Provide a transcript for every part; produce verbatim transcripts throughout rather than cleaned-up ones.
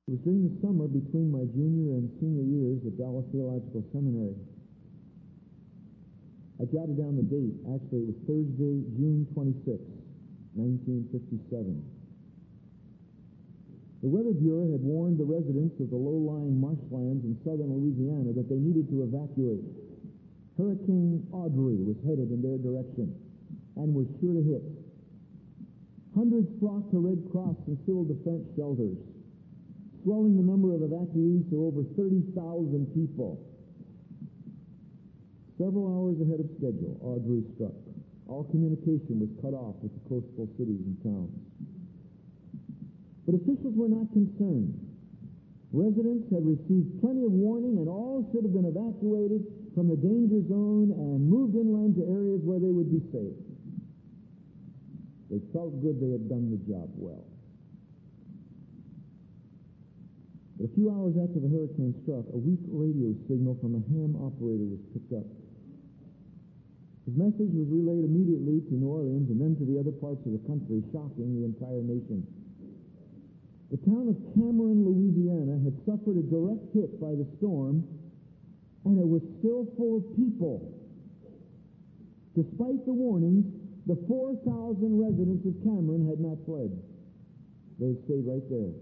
It was during the summer between my junior and senior years at Dallas Theological Seminary. I jotted down the date. Actually, it was Thursday, June twenty-sixth, nineteen fifty-seven. The Weather Bureau had warned the residents of the low-lying marshlands in southern Louisiana that they needed to evacuate. Hurricane Audrey was headed in their direction and was sure to hit. Hundreds flocked to Red Cross and civil defense shelters, swelling the number of evacuees to over thirty thousand people. Several hours ahead of schedule, Audrey struck. All communication was cut off with the coastal cities and towns. But officials were not concerned. Residents had received plenty of warning, and all should have been evacuated from the danger zone and moved inland to areas where they would be safe. They felt good they had done the job well. But a few hours after the hurricane struck, a weak radio signal from a ham operator was picked up. His message was relayed immediately to New Orleans and then to the other parts of the country, shocking the entire nation. The town of Cameron, Louisiana, had suffered a direct hit by the storm, and it was still full of people. Despite the warnings, the four thousand residents of Cameron had not fled. They had stayed right there.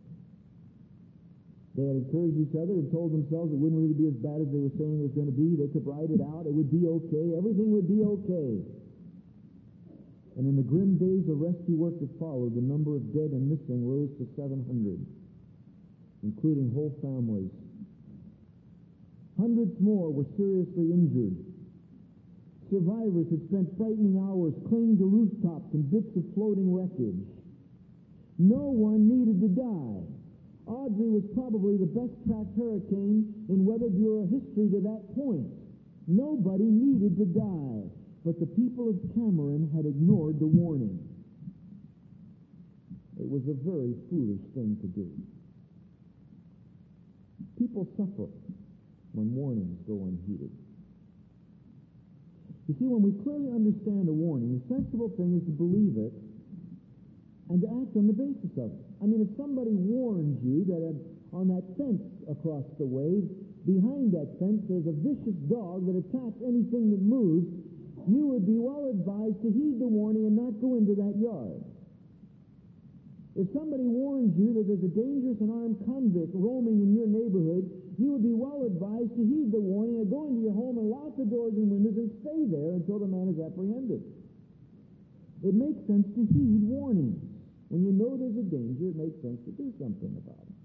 They had encouraged each other and told themselves it wouldn't really be as bad as they were saying it was going to be. They could ride it out. It would be okay. Everything would be okay. And in the grim days of rescue work that followed, the number of dead and missing rose to seven hundred, including whole families. Hundreds more were seriously injured. Survivors had spent frightening hours clinging to rooftops and bits of floating wreckage. No one needed to die. Audrey was probably the best-tracked hurricane in Weather Bureau history to that point. Nobody needed to die, but the people of Cameron had ignored the warning. It was a very foolish thing to do. People suffer when warnings go unheeded. You see, when we clearly understand a warning, the sensible thing is to believe it and to act on the basis of it. I mean, if somebody warns you that on that fence across the way, behind that fence there's a vicious dog that attacks anything that moves, you would be well advised to heed the warning and not go into that yard. If somebody warns you that there's a dangerous and armed convict roaming in your neighborhood, you would be well advised to heed the warning and go into your home and lock the doors and windows and stay there until the man is apprehended. It makes sense to heed warnings. When you know there's a danger, it makes sense to do something about it.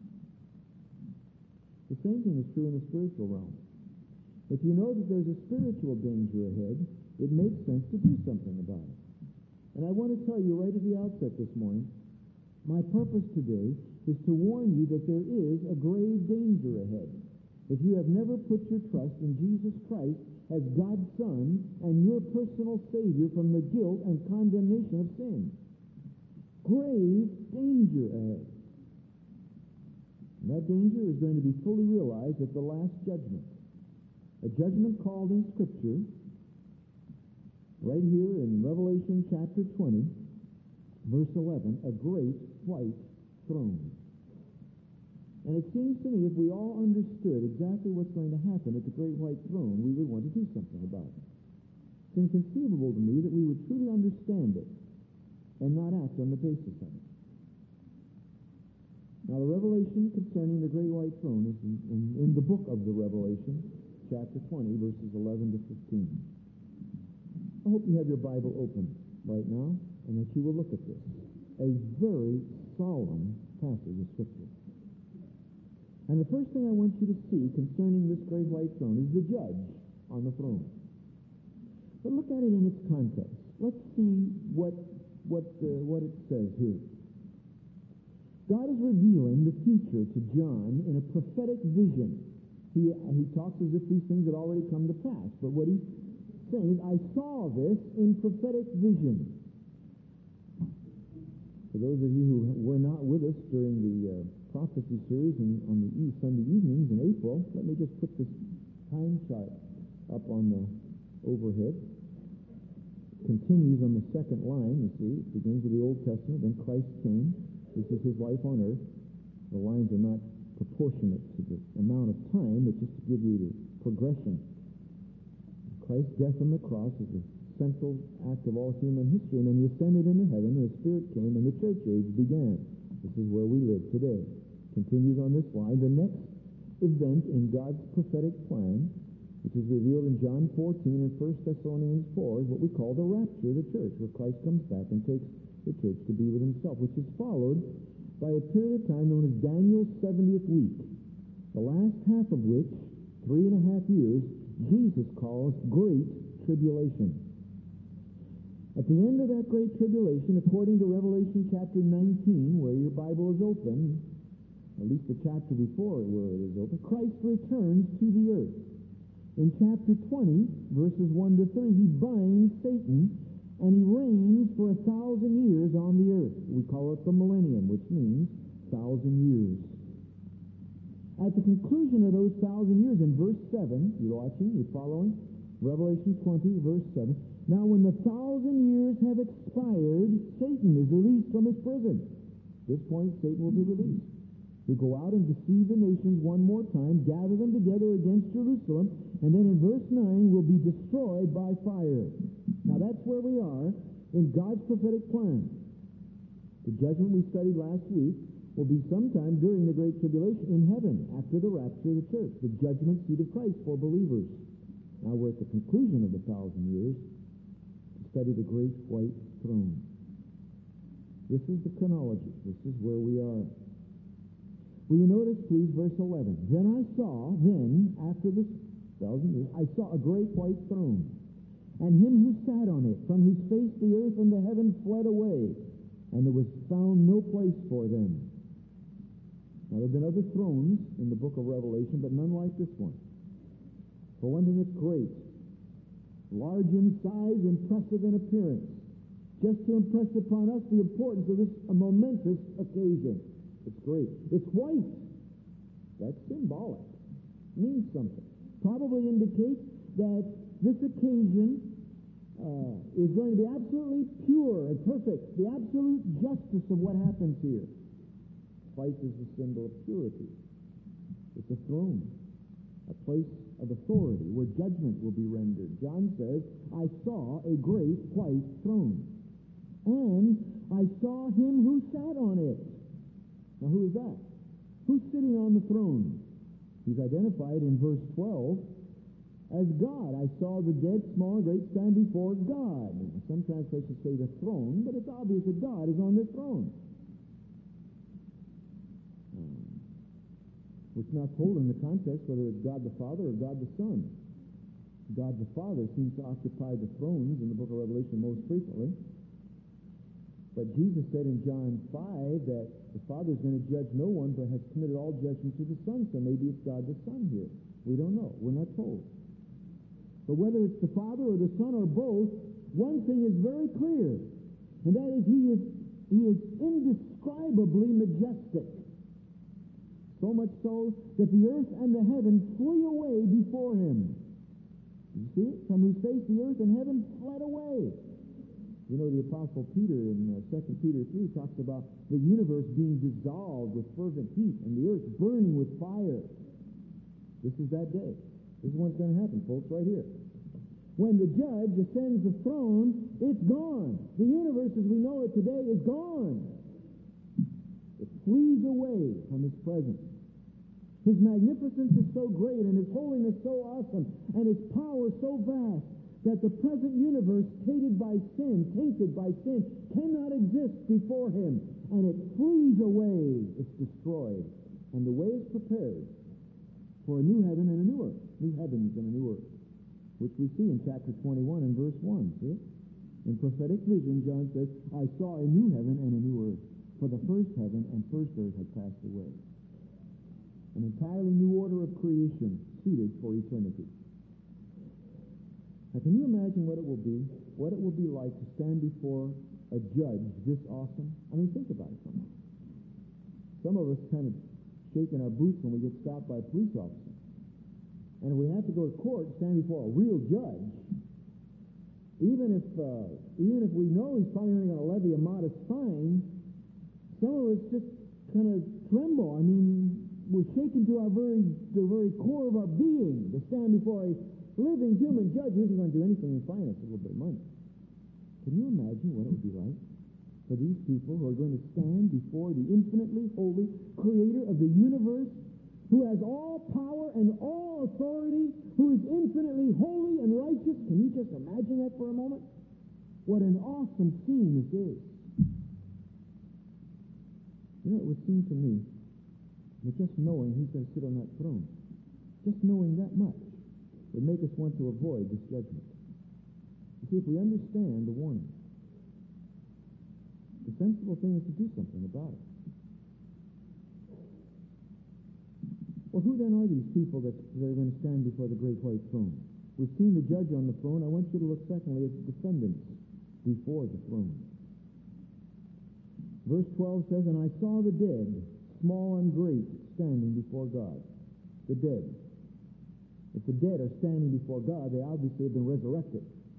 The same thing is true in the spiritual realm. If you know that there's a spiritual danger ahead, it makes sense to do something about it. And I want to tell you right at the outset this morning, my purpose today is to warn you that there is a grave danger ahead. If you have never put your trust in Jesus Christ as God's Son and your personal Savior from the guilt and condemnation of sin. Grave danger ahead. And that danger is going to be fully realized at the last judgment. A judgment called in Scripture, right here in Revelation chapter twenty, verse eleven, a great white throne. And it seems to me if we all understood exactly what's going to happen at the great white throne, we would want to do something about it. It's inconceivable to me that we would truly understand it and not act on the basis of it. Now, the revelation concerning the great white throne is in, in, in the book of the Revelation, chapter twenty, verses eleven to fifteen. I hope you have your Bible open right now and that you will look at this. A very solemn passage of Scripture. And the first thing I want you to see concerning this great white throne is the judge on the throne. But look at it in its context. Let's see what, what, uh, what it says here. God is revealing the future to John in a prophetic vision. He, he talks as if these things had already come to pass. But what he's saying is, I saw this in prophetic vision. For those of you who were not with us during the uh, prophecy series in, on the e- Sunday evenings in April, let me just put this time chart up on the overhead. It continues on the second line, you see. It begins with the Old Testament, then Christ came. This is his life on earth. the lines are not proportionate to the amount of time, but just to give you the progression. Christ's death on the cross is the central act of all human history, and then he ascended into heaven, and the Spirit came, and the church age began. This is where we live today. Continues on this line. The next event in God's prophetic plan, which is revealed in John fourteen and First Thessalonians four, is what we call the rapture of the church, where Christ comes back and takes the church to be with himself, which is followed by a period of time known as Daniel's seventieth week, the last half of which, three and a half years, Jesus calls Great Tribulation. At the end of that Great Tribulation, according to Revelation chapter nineteen, where your Bible is open, at least the chapter before where it is open, Christ returns to the earth. In chapter twenty, verses one to three, he binds Satan, and he reigns for a thousand years on the earth. We call it the millennium, which means thousand years. At the conclusion of those thousand years, in verse seven, you're watching, you're following? Revelation twenty, verse seven. Now when the thousand years have expired, Satan is released from his prison. At this point, Satan will be released. He'll go out and deceive the nations one more time, gather them together against Jerusalem, and then in verse nine will be destroyed by fire. Now that's where we are in God's prophetic plan. The judgment we studied last week will be sometime during the Great Tribulation in heaven, after the rapture of the church, the judgment seat of Christ for believers. Now we're at the conclusion of the thousand years to study the great white throne. This is the chronology. This is where we are. Will you notice, please, verse eleven? Then I saw, then, after this thousand years, I saw a great white throne, and him who sat on it, from whose face the earth and the heaven fled away, and there was found no place for them. Now, there have been other thrones in the book of Revelation, but none like this one. For one thing, it's great. Large in size, impressive in appearance. Just to impress upon us the importance of this a momentous occasion. It's great. It's white. That's symbolic. It means something. Probably indicates that this occasion uh, is going to be absolutely pure and perfect. The absolute justice of what happens here. White is the symbol of purity. It's a throne, a place of authority where judgment will be rendered. John says, I saw a great white throne, and I saw him who sat on it. Now, who is that? Who's sitting on the throne? He's identified in verse twelve as God. I saw the dead, small and great, stand before God. Some translations say the throne, but it's obvious that God is on this throne. It's not told in the context whether it's God the Father or God the Son. God the Father seems to occupy the thrones in the book of Revelation most frequently. But Jesus said in John five that the Father is going to judge no one, but has committed all judgment to the Son. So maybe it's God the Son here. We don't know. We're not told. But whether it's the Father or the Son or both, one thing is very clear, and that is he is, he is indescribably majestic. So much so that the earth and the heaven flee away before him. You see it? From whose face the earth and heaven fled away. You know, the Apostle Peter in uh, Second Peter three talks about the universe being dissolved with fervent heat and the earth burning with fire. This is that day. This is what's going to happen, folks, right here. When the judge ascends the throne, it's gone. The universe as we know it today is gone. It flees away from his presence. His magnificence is so great, and his holiness so awesome, and his power so vast, that the present universe, tainted by sin, tainted by sin, cannot exist before him. And it flees away. It's destroyed. And the way is prepared for a new heaven and a new earth. New heavens and a new earth. Which we see in chapter twenty-one and verse one. See it? In prophetic vision, John says, I saw a new heaven and a new earth. For the first heaven and first earth had passed away. An entirely new order of creation suited for eternity. Now, can you imagine what it will be? What it will be like to stand before a judge this awesome? I mean, think about it. Some of us kind of shaking our boots when we get stopped by a police officer. And if we have to go to court, stand before a real judge, even if uh, even if we know he's probably only going to levy a modest fine, some of us just kind of tremble. I mean, we're shaken to our very, the very core of our being to stand before a living human judge who isn't going to do anything but fine us a little bit of money. Can you imagine what it would be like for these people who are going to stand before the infinitely holy creator of the universe, who has all power and all authority, who is infinitely holy and righteous? Can you just imagine that for a moment? What an awesome scene this is. You know, it would seem to me that just knowing he's going to sit on that throne, just knowing that much, would make us want to avoid this judgment. You see, if we understand the warning, the sensible thing is to do something about it. Well, who then are these people that, that are going to stand before the great white throne? We've seen the judge on the throne. I want you to look secondly at the defendants before the throne. Verse twelve says, "And I saw the dead, small and great, standing before God." The dead. If the dead are standing before God, they obviously have been resurrected.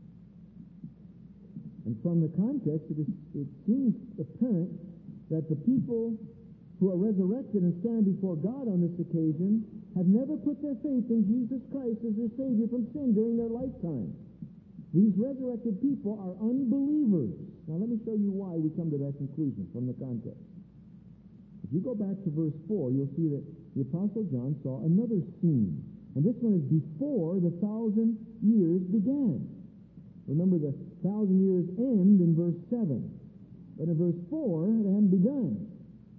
And from the context, it, is, it seems apparent that the people who are resurrected and stand before God on this occasion have never put their faith in Jesus Christ as their Savior from sin during their lifetime. These resurrected people are unbelievers. Now let me show you why we come to that conclusion from the context. If you go back to verse four, you'll see that the Apostle John saw another scene. And this one is before the thousand years began. Remember, the thousand years end in verse seven. But in verse four, they haven't begun.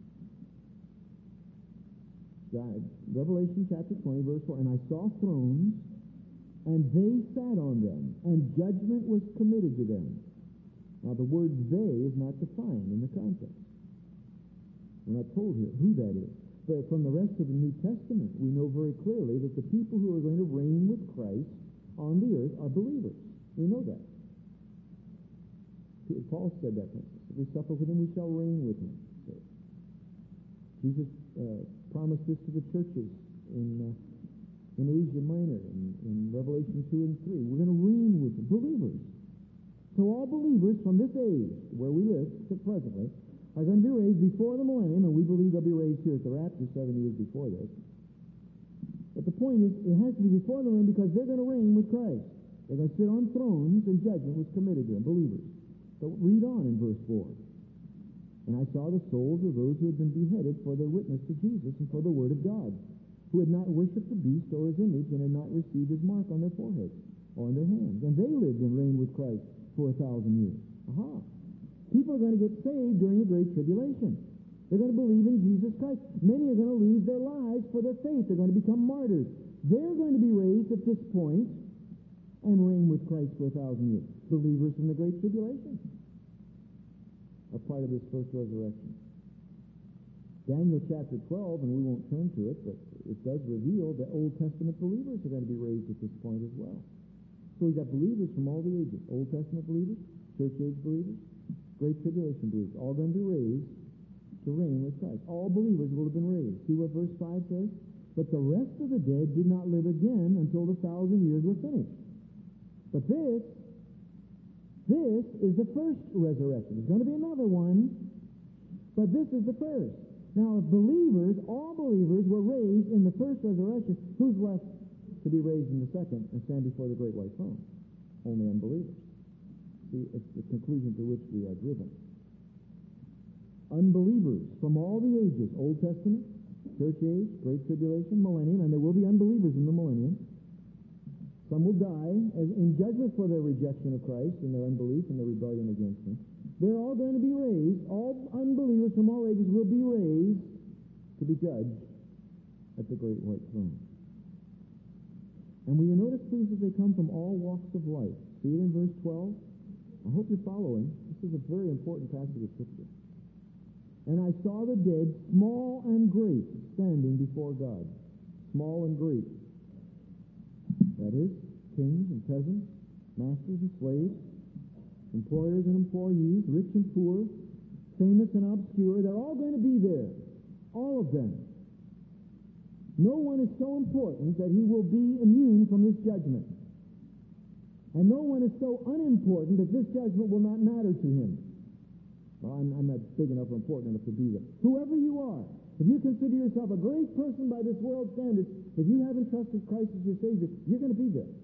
God, Revelation chapter twenty, verse four, "And I saw thrones, and they sat on them, and judgment was committed to them." Now, the word "they" is not defined in the context. We're not told here who that is. But from the rest of the New Testament, we know very clearly that the people who are going to reign with Christ on the earth are believers. We know that. Paul said that. If we suffer with him, we shall reign with him. So Jesus uh, promised this to the churches in uh, in Asia Minor, in, in Revelation two and three. We're going to reign with them, believers. So all believers from this age, where we live presently, are going to be raised before the millennium, and we believe they'll be raised here at the rapture seven years before this. But the point is, it has to be before the millennium because they're going to reign with Christ. They're going to sit on thrones, and judgment was committed to them, believers. So read on in verse four. "And I saw the souls of those who had been beheaded for their witness to Jesus and for the word of God, who had not worshipped the beast or his image, and had not received his mark on their foreheads or on their hands. And they lived and reigned with Christ for a thousand years." Aha! People are going to get saved during the Great Tribulation. They're going to believe in Jesus Christ. Many are going to lose their lives for their faith. They're going to become martyrs. They're going to be raised at this point and reign with Christ for a thousand years. Believers from the Great Tribulation are part of this first resurrection. Daniel chapter twelve, and we won't turn to it, but it does reveal that Old Testament believers are going to be raised at this point as well. So we've got believers from all the ages. Old Testament believers, church age believers, Great Tribulation believers, all going to be raised to reign with Christ. All believers will have been raised. See what verse five says? "But the rest of the dead did not live again until the thousand years were finished." But this, this is the first resurrection. There's going to be another one, but this is the first. Now, if believers, all believers, were raised in the first resurrection, who's left to be raised in the second and stand before the great white throne? Only unbelievers. See, it's the conclusion to which we are driven. Unbelievers from all the ages, Old Testament, church age, Great Tribulation, millennium, and there will be unbelievers in the millennium. Some will die as in judgment for their rejection of Christ and their unbelief and their rebellion against him. They're all going to be raised. All unbelievers from all ages will be raised to be judged at the great white throne. And will you notice, please, that they come from all walks of life? See it in verse twelve? I hope you're following. This is a very important passage of Scripture. "And I saw the dead, small and great, standing before God." Small and great. That is, kings and peasants, masters and slaves, employers and employees, rich and poor, famous and obscure. They're all going to be there. All of them. No one is so important that he will be immune from this judgment. And no one is so unimportant that this judgment will not matter to him. Well, I'm, I'm not big enough or important enough to be there. Whoever you are, if you consider yourself a great person by this world's standards, if you haven't trusted Christ as your Savior, you're going to be there.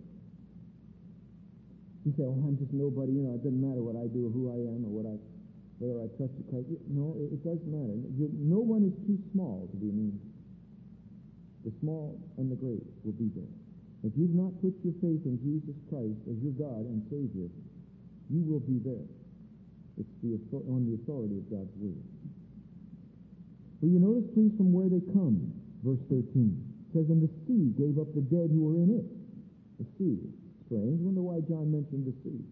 You say, oh, I'm just nobody, you know, it doesn't matter what I do or who I am or what I, whether I trust Christ. No, it, it does matter. You, no one is too small to be mean. The small and the great will be there. If you've not put your faith in Jesus Christ as your God and Savior, you will be there. It's the on the authority of God's Word. Will you notice, please, from where they come? Verse thirteen. It says, and the sea gave up the dead who were in it. The sea. Strange. I wonder why John mentioned the sea.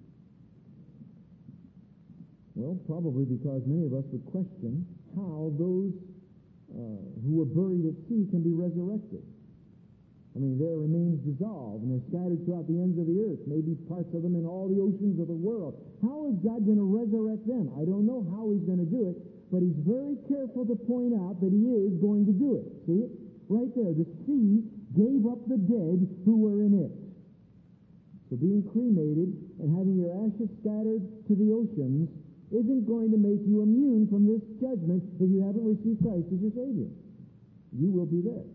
Well, probably because many of us would question how those uh, who were buried at sea can be resurrected. I mean, their remains dissolve, and they're scattered throughout the ends of the earth, maybe parts of them in all the oceans of the world. How is God going to resurrect them? I don't know how he's going to do it, but he's very careful to point out that he is going to do it. See it? Right there. The sea gave up the dead who were in it. So being cremated and having your ashes scattered to the oceans isn't going to make you immune from this judgment if you haven't received Christ as your Savior. You will be there.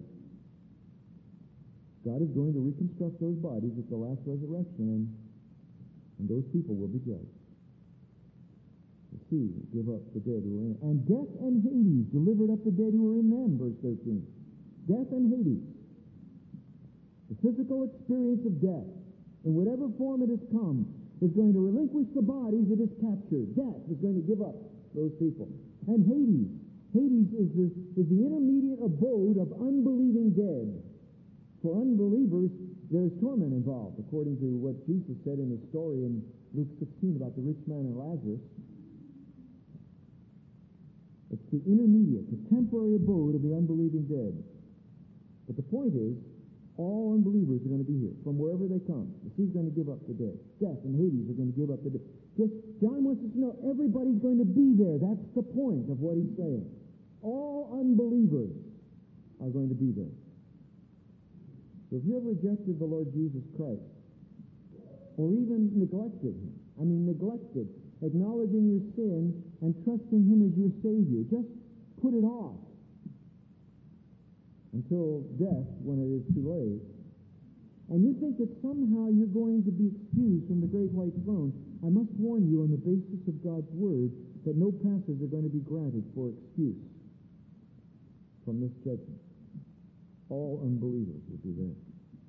God is going to reconstruct those bodies at the last resurrection, and, and those people will be judged. The sea give up the dead who were in it. And death and Hades delivered up the dead who were in them, verse thirteen. Death and Hades. The physical experience of death, in whatever form it has come, is going to relinquish the bodies it has captured. Death is going to give up those people. And Hades. Hades is the, is the intermediate abode of unbelieving dead. For unbelievers, there is torment involved, according to what Jesus said in his story in Luke sixteen about the rich man and Lazarus. It's the intermediate, the temporary abode of the unbelieving dead. But the point is, all unbelievers are going to be here, from wherever they come. The sea's going to give up the dead. Death and Hades are going to give up the dead. Just, John wants us to know everybody's going to be there. That's the point of what he's saying. All unbelievers are going to be there. So if you have rejected the Lord Jesus Christ, or even neglected him, I mean neglected, acknowledging your sin and trusting him as your Savior, just put it off until death when it is too late, and you think that somehow you're going to be excused from the great white throne, I must warn you on the basis of God's Word that no passes are going to be granted for excuse from this judgment. All unbelievers will be there.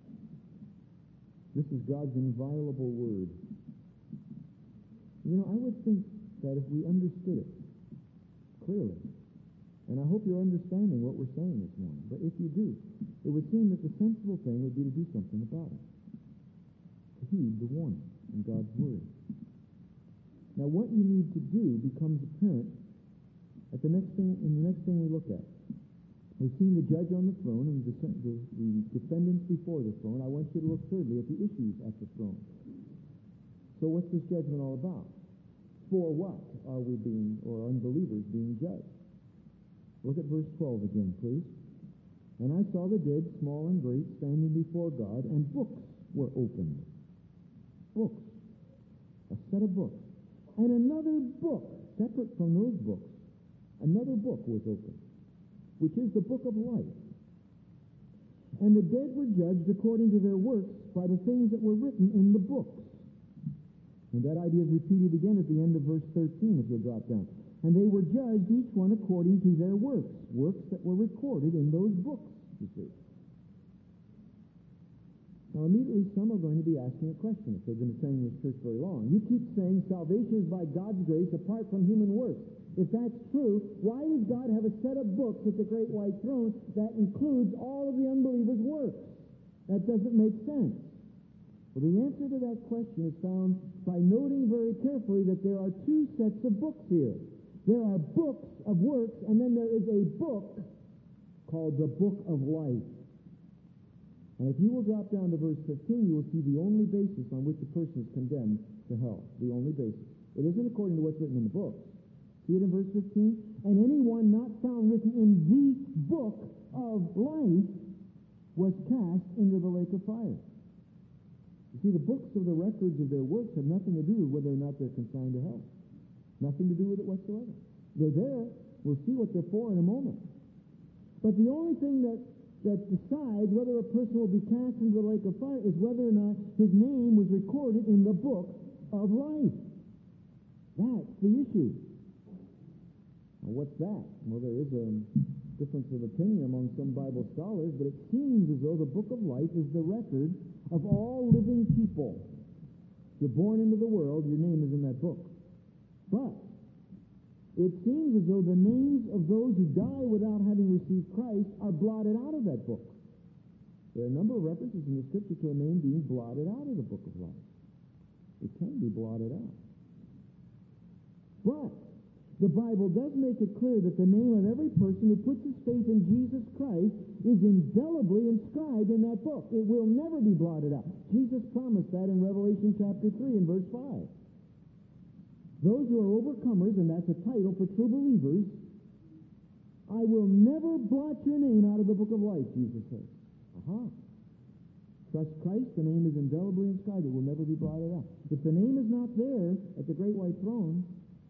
This is God's inviolable Word. You know, I would think that if we understood it clearly, and I hope you're understanding what we're saying this morning, but if you do, it would seem that the sensible thing would be to do something about it. To heed the warning in God's Word. Now, what you need to do becomes apparent at the next thing, in the next thing we look at. We've seen the judge on the throne and the, the, the defendants before the throne. I want you to look thirdly at the issues at the throne. So what's this judgment all about? For what are we being, or unbelievers being judged? Look at verse twelve again, please. And I saw the dead, small and great, standing before God, and books were opened. Books. A set of books. And another book, separate from those books, another book was opened, which is the book of life. And the dead were judged according to their works by the things that were written in the books. And that idea is repeated again at the end of verse thirteen, if you'll drop down. And they were judged, each one according to their works, works that were recorded in those books, you see. Now, immediately, some are going to be asking a question if they've been attending this church very long. You keep saying salvation is by God's grace apart from human works. If that's true, why does God have a set of books at the great white throne that includes all of the unbelievers' works? That doesn't make sense. Well, the answer to that question is found by noting very carefully that there are two sets of books here. There are books of works, and then there is a book called the Book of Life. And if you will drop down to verse fifteen, you will see the only basis on which a person is condemned to hell. The only basis. It isn't according to what's written in the books. See it in verse fifteen? And anyone not found written in the book of life was cast into the lake of fire. You see, the books of the records of their works have nothing to do with whether or not they're consigned to hell. Nothing to do with it whatsoever. They're there. We'll see what they're for in a moment. But the only thing that, that decides whether a person will be cast into the lake of fire is whether or not his name was recorded in the book of life. That's the issue. Now, what's that? Well, there is a difference of opinion among some Bible scholars, but it seems as though the book of life is the record of all living people. If you're born into the world, your name is in that book. But it seems as though the names of those who die without having received Christ are blotted out of that book. There are a number of references in the Scripture to a name being blotted out of the book of life. It can be blotted out. But the Bible does make it clear that the name of every person who puts his faith in Jesus Christ is indelibly inscribed in that book. It will never be blotted out. Jesus promised that in Revelation chapter three and verse five. Those who are overcomers, and that's a title for true believers, I will never blot your name out of the book of life, Jesus says. Aha. Trust Christ, the name is indelibly inscribed. It will never be blotted out. If the name is not there at the great white throne,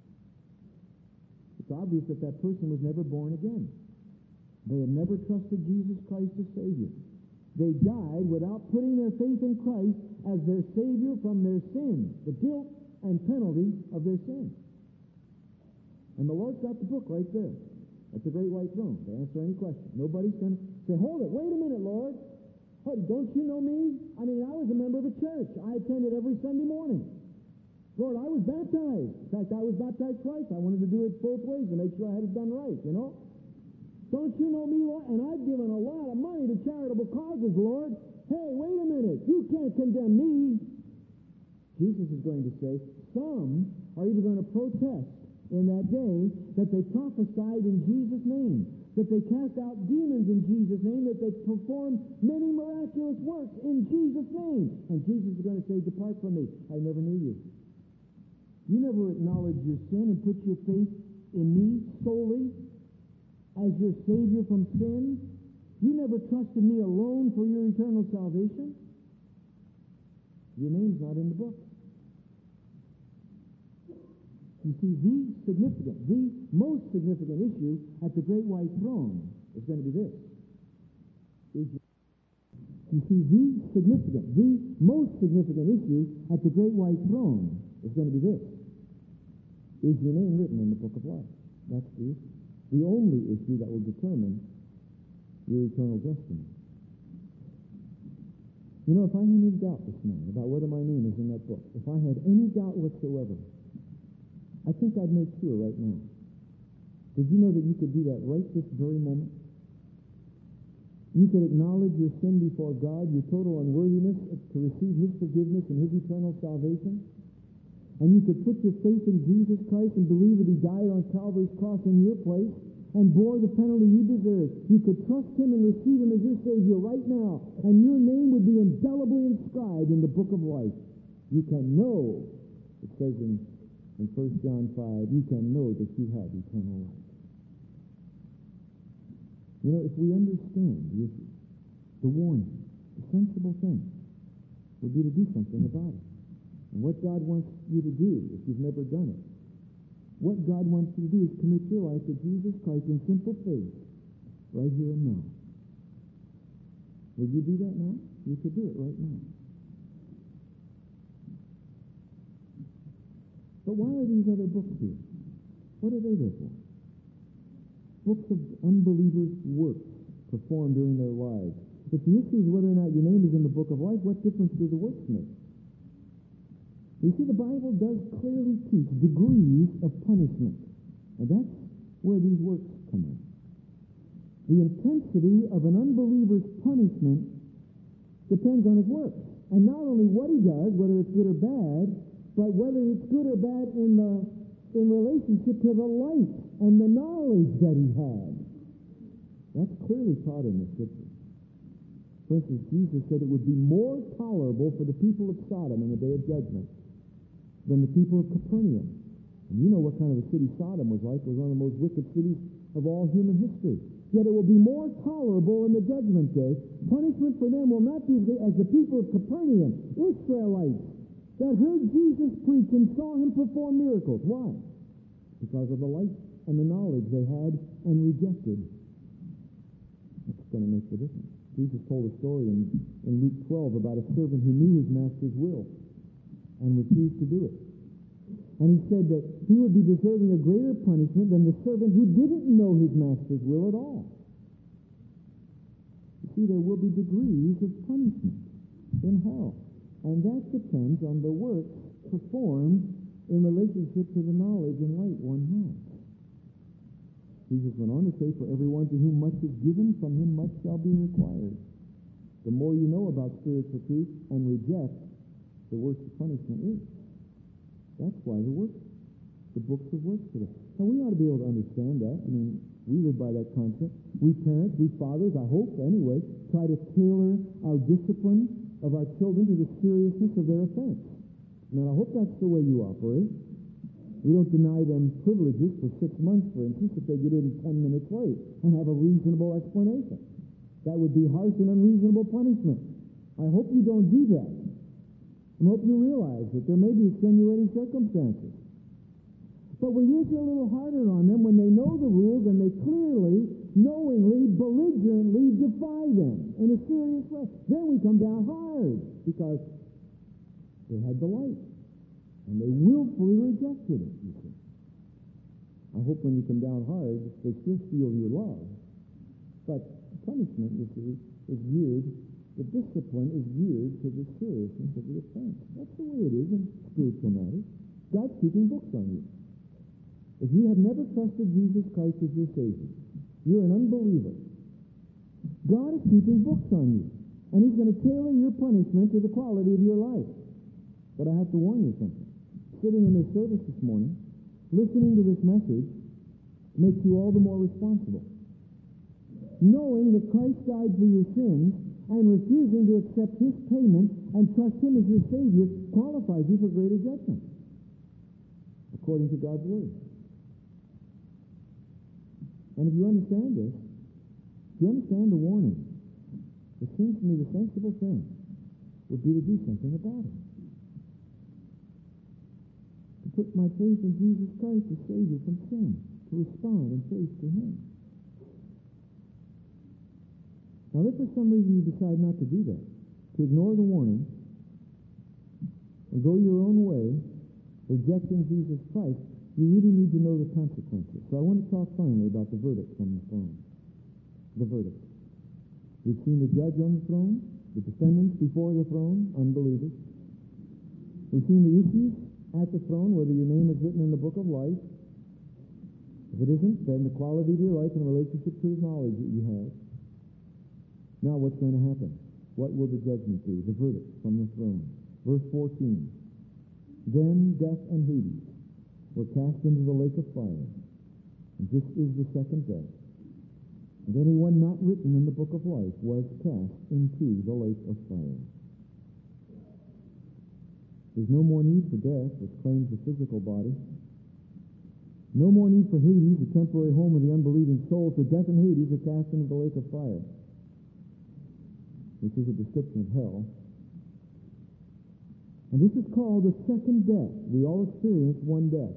it's obvious that that person was never born again. They had never trusted Jesus Christ as Savior. They died without putting their faith in Christ as their Savior from their sin, the guilt and penalty of their sin. And the Lord's got the book right there at the great white throne to answer any question. Nobody's going to say, hold it, wait a minute, Lord. Hey, don't you know me? I mean, I was a member of a church. I attended every Sunday morning. Lord, I was baptized. In fact, I was baptized twice. I wanted to do it both ways to make sure I had it done right, you know? Don't you know me, Lord? And I've given a lot of money to charitable causes, Lord. Hey, wait a minute. You can't condemn me. Jesus is going to say, some are even going to protest in that day that they prophesied in Jesus' name, that they cast out demons in Jesus' name, that they performed many miraculous works in Jesus' name. And Jesus is going to say, depart from me. I never knew you. You never acknowledged your sin and put your faith in me solely as your Savior from sin. You never trusted me alone for your eternal salvation. Your name's not in the book. You see, the significant, the most significant issue at the great white throne is going to be this. Is your, you see, the significant, the most significant issue at the great white throne is going to be this. Is your name written in the book of life? That's the issue. The only issue that will determine your eternal destiny. You know, if I had any doubt this morning about whether my name is in that book, if I had any doubt whatsoever, I think I'd make sure right now. Did you know that you could do that right this very moment? You could acknowledge your sin before God, your total unworthiness to receive His forgiveness and His eternal salvation. And you could put your faith in Jesus Christ and believe that He died on Calvary's cross in your place and bore the penalty you deserve. You could trust Him and receive Him as your Savior right now, and your name would be indelibly inscribed in the book of life. You can know, it says in In First John five, you can know that you have eternal life. You know, if we understand the issue, the warning, the sensible thing would be to do something about it. And what God wants you to do, if you've never done it, what God wants you to do is commit your life to Jesus Christ in simple faith, right here and now. Will you do that now? You could do it right now. But why are these other books here? What are they there for? Books of unbelievers' works performed during their lives. If the issue is whether or not your name is in the book of life, what difference do the works make? You see, the Bible does clearly teach degrees of punishment. And that's where these works come in. The intensity of an unbeliever's punishment depends on his works. And not only what he does, whether it's good or bad, but whether it's good or bad in the in relationship to the light and the knowledge that he had. That's clearly taught in the Scripture. For instance, Jesus said it would be more tolerable for the people of Sodom in the day of judgment than the people of Capernaum. And you know what kind of a city Sodom was like. It was one of the most wicked cities of all human history. Yet it will be more tolerable in the judgment day. Punishment for them will not be as the people of Capernaum, Israelites, that heard Jesus preach and saw Him perform miracles. Why? because of the light and the knowledge they had and rejected. That's going to make the difference. Jesus told a story in, in Luke twelve about a servant who knew his master's will and refused to do it. And he said that he would be deserving a greater punishment than the servant who didn't know his master's will at all. You see, there will be degrees of punishment in hell. And that depends on the works performed in relationship to the knowledge and light one has. Jesus went on to say, for everyone to whom much is given, from him much shall be required. The more you know about spiritual truth and reject, the worse the punishment is. That's why the works, the books of works today. Now, we ought to be able to understand that. I mean, we live by that concept. We parents, we fathers, I hope anyway, try to tailor our discipline of our children to the seriousness of their offense. Now, I hope that's the way you operate. We don't deny them privileges for six months, for instance, if they get in ten minutes late and have a reasonable explanation. That would be harsh and unreasonable punishment. I hope you don't do that. I hope you realize that there may be extenuating circumstances. But we're usually a little harder on them when they know the rules and they clearly, knowingly, belligerently defy them in a serious way. Then we come down hard because they had the light. And they willfully rejected it, you see. I hope when you come down hard, they still feel your love. But punishment, you see, is geared, the discipline is geared to the seriousness of the offense. That's the way it is in spiritual matters. God's keeping books on you. If you have never trusted Jesus Christ as your Savior, you're an unbeliever. God is keeping books on you. And he's going to tailor your punishment to the quality of your life. But I have to warn you something. Sitting in this service this morning, listening to this message, makes you all the more responsible. Knowing that Christ died for your sins and refusing to accept his payment and trust him as your Savior qualifies you for greater judgment, according to God's Word. And if you understand this, if you understand the warning, it seems to me the sensible thing would be to do something about it. To put my faith in Jesus Christ as Savior from sin, to respond in faith to him. Now, if for some reason you decide not to do that, to ignore the warning, and go your own way, rejecting Jesus Christ, you really need to know the consequences. So I want to talk finally about the verdict from the throne. The verdict. We've seen the judge on the throne, the defendants before the throne, unbelievers. We've seen the issues at the throne, whether your name is written in the book of life. If it isn't, then the quality of your life in relationship to the knowledge that you have. Now what's going to happen? What will the judgment be? The verdict from the throne. Verse fourteen. Then death and Hades were cast into the lake of fire. And this is the second death. And anyone not written in the book of life was cast into the lake of fire. There's no more need for death, which claims the physical body. No more need for Hades, the temporary home of the unbelieving soul. So death and Hades are cast into the lake of fire, which is a description of hell. And this is called the second death. We all experience one death.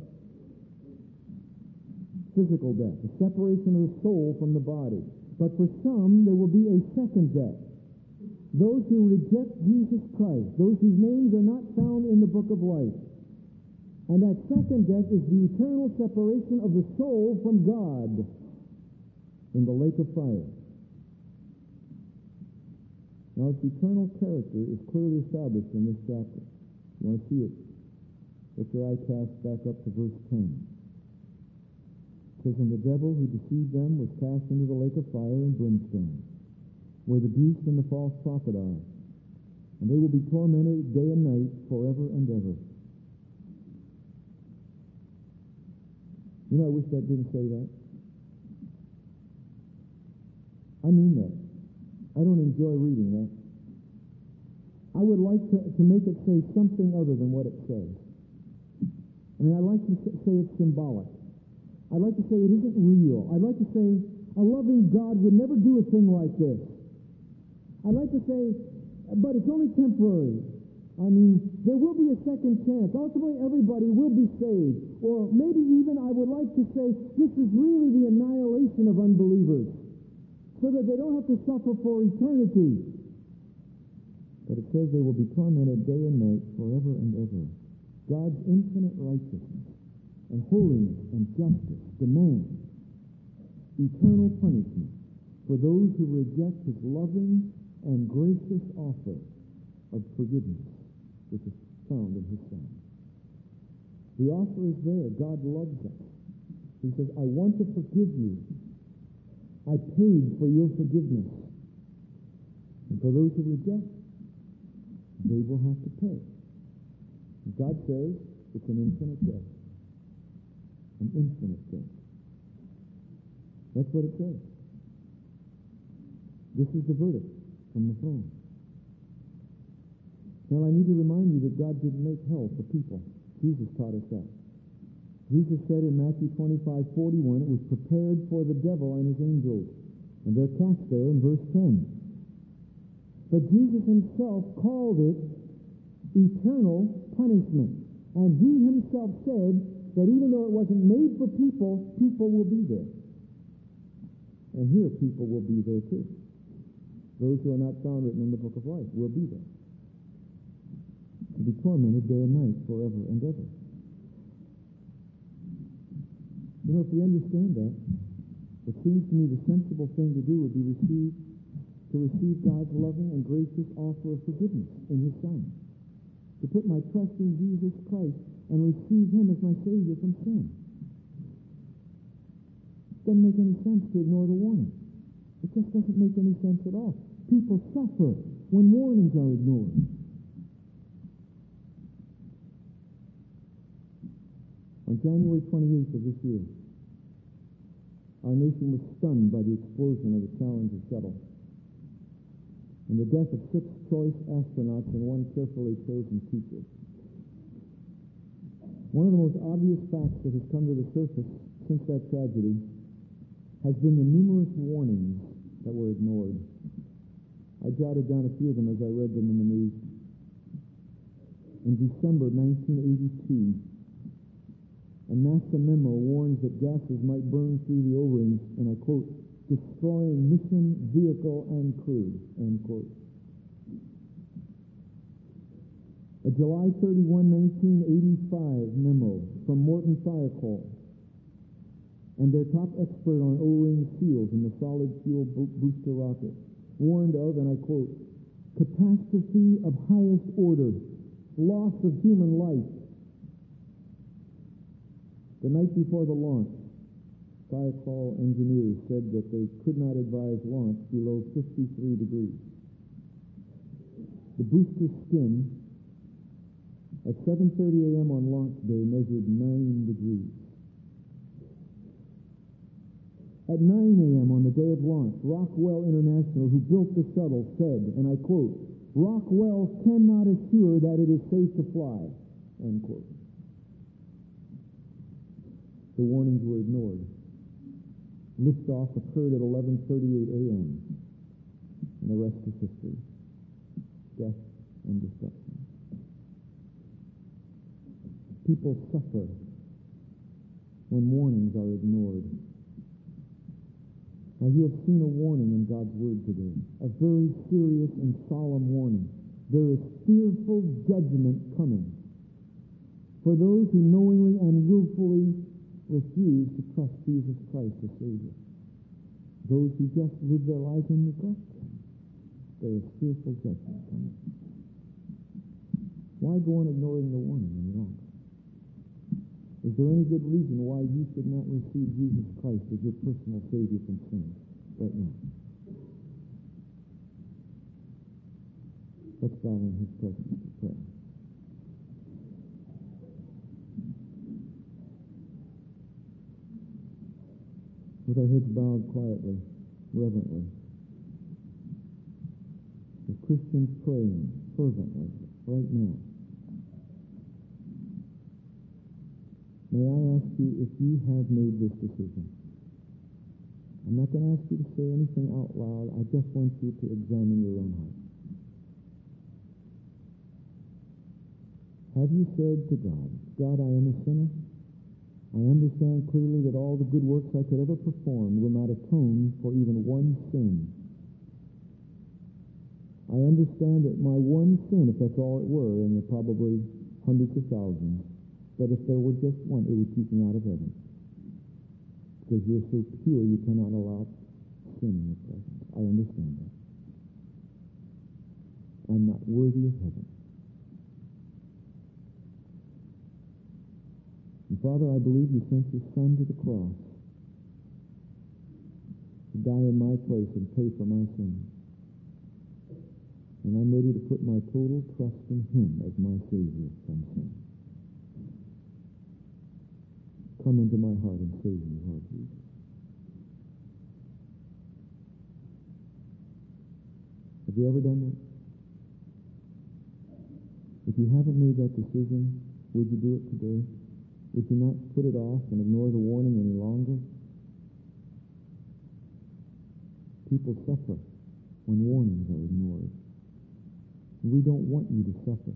Physical death, the separation of the soul from the body. But for some, there will be a second death. Those who reject Jesus Christ, those whose names are not found in the book of life. And that second death is the eternal separation of the soul from God in the lake of fire. Now, its eternal character is clearly established in this chapter. You want to see it? Let your eye cast back up to verse ten. It says, and the devil who deceived them was cast into the lake of fire and brimstone, where the beast and the false prophet are, and they will be tormented day and night forever and ever. You know, I wish that didn't say that. I mean that. I don't enjoy reading that. I would like to, to make it say something other than what it says. I mean, I'd like to say it's symbolic. I'd like to say it isn't real. I'd like to say a loving God would never do a thing like this. I'd like to say, but it's only temporary. I mean, there will be a second chance. Ultimately, everybody will be saved. Or maybe even I would like to say this is really the annihilation of unbelievers so that they don't have to suffer for eternity. But it says they will be tormented day and night forever and ever. God's infinite righteousness and holiness and justice demand eternal punishment for those who reject his loving and gracious offer of forgiveness, which is found in his Son. The offer is there. God loves us. He says, I want to forgive you. I paid for your forgiveness. And for those who reject, they will have to pay. And God says it's an infinite debt. An infinite debt. That's what it says. This is the verdict from the throne. Now, I need to remind you that God didn't make hell for people. Jesus taught us that. Jesus said in Matthew twenty-five forty-one, it was prepared for the devil and his angels. And they're cast there in verse ten. But Jesus himself called it eternal punishment. And he himself said that even though it wasn't made for people, people will be there. And here people will be there too. Those who are not found written in the book of life will be there. To be tormented day and night forever and ever. You know, if we understand that, it seems to me the sensible thing to do would be receive, to receive God's loving and gracious offer of forgiveness in his Son. To put my trust in Jesus Christ and receive him as my Savior from sin. It doesn't make any sense to ignore the warning. It just doesn't make any sense at all. People suffer when warnings are ignored. On January twenty-eighth of this year, our nation was stunned by the explosion of the Challenger shuttle and the death of six choice astronauts and one carefully chosen teacher. One of the most obvious facts that has come to the surface since that tragedy has been the numerous warnings that were ignored. I jotted down a few of them as I read them in the news. In December nineteen eighty-two, a NASA memo warns that gases might burn through the O-rings, and I quote, destroying mission, vehicle, and crew, end quote. A July thirty-first, nineteen eighty-five memo from Morton Fire Call and their top expert on O-ring seals in the solid fuel bo- booster rocket warned of, and I quote, catastrophe of highest order, loss of human life. The night before the launch, Fire Call engineers said that they could not advise launch below fifty-three degrees. The booster skin at seven thirty a.m. on launch day measured nine degrees. At nine a.m. on the day of launch, Rockwell International, who built the shuttle, said, and I quote, Rockwell cannot assure that it is safe to fly, end quote. The warnings were ignored. Liftoff occurred at eleven thirty-eight a.m. and the rest is history. Death and destruction. People suffer when warnings are ignored. Now you have seen a warning in God's Word today, a very serious and solemn warning. There is fearful judgment coming for those who knowingly and willfully refuse to trust Jesus Christ as Savior. Those who just live their lives in neglect, there is fearful judgment coming. Why go on ignoring the warning any longer? Is there any good reason why you should not receive Jesus Christ as your personal Savior from sin right now? Let's bow in his presence to pray. With our heads bowed quietly, reverently, the Christians praying fervently right now. May I ask you if you have made this decision? I'm not going to ask you to say anything out loud. I just want you to examine your own heart. Have you said to God, God, I am a sinner. I understand clearly that all the good works I could ever perform will not atone for even one sin. I understand that my one sin, if that's all it were, and there are probably hundreds of thousands, but if there were just one, it would keep me out of heaven. Because you're so pure, you cannot allow sin in your presence. I understand that. I'm not worthy of heaven. And Father, I believe you sent your Son to the cross to die in my place and pay for my sins. And I'm ready to put my total trust in him as my Savior from sin. Come into my heart and save me, Lord Jesus. Have you ever done that? If you haven't made that decision, would you do it today? Would you not put it off and ignore the warning any longer? People suffer when warnings are ignored. We don't want you to suffer.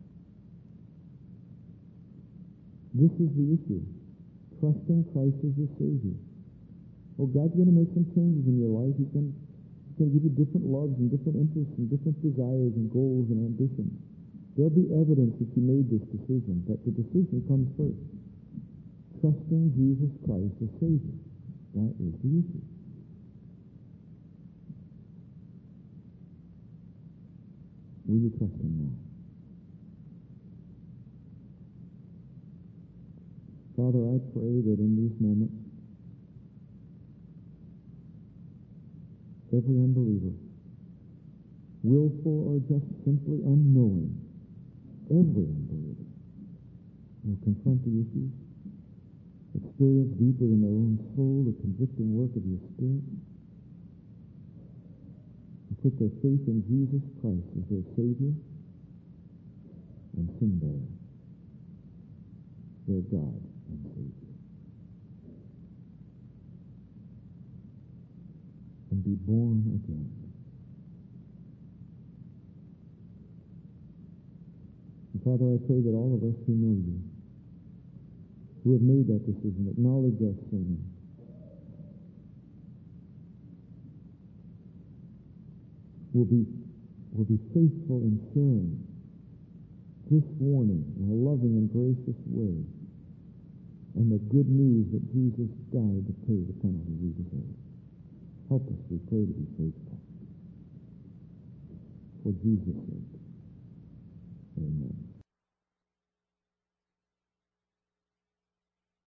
This is the issue. Trusting Christ as your Savior. Oh, God's going to make some changes in your life. He's going, he's going to give you different loves and different interests and different desires and goals and ambitions. There'll be evidence that you made this decision, but the decision comes first. Trusting Jesus Christ as Savior. That is the issue. Will you trust him now? Father, I pray that in these moments, every unbeliever, willful or just simply unknowing, every unbeliever will confront the issues, experience deeper in their own soul the convicting work of your Spirit, and put their faith in Jesus Christ as their Savior and sin bearer, their God and Savior, and be born again. And Father, I pray that all of us who know you, who have made that decision, acknowledge our sin, will be, will be faithful in sharing this warning in a loving and gracious way, and the good news that Jesus died to pay the penalty we deserve. Help us, we pray, to be faithful. For Jesus' sake. Amen.